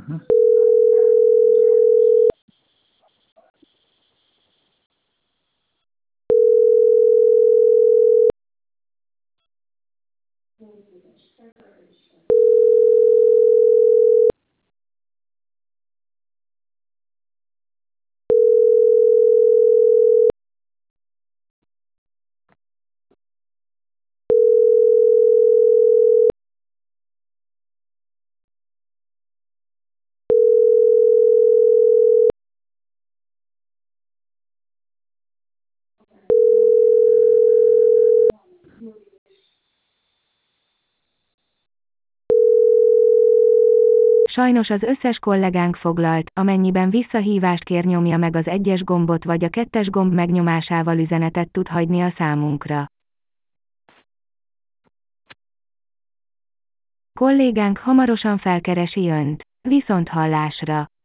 Sajnos az összes kollégánk foglalt, amennyiben visszahívást kér, nyomja meg az 1-es gombot vagy a 2-es gomb megnyomásával üzenetet tud hagyni a számunkra. Kollégánk hamarosan felkeresi Önt. Viszonthallásra!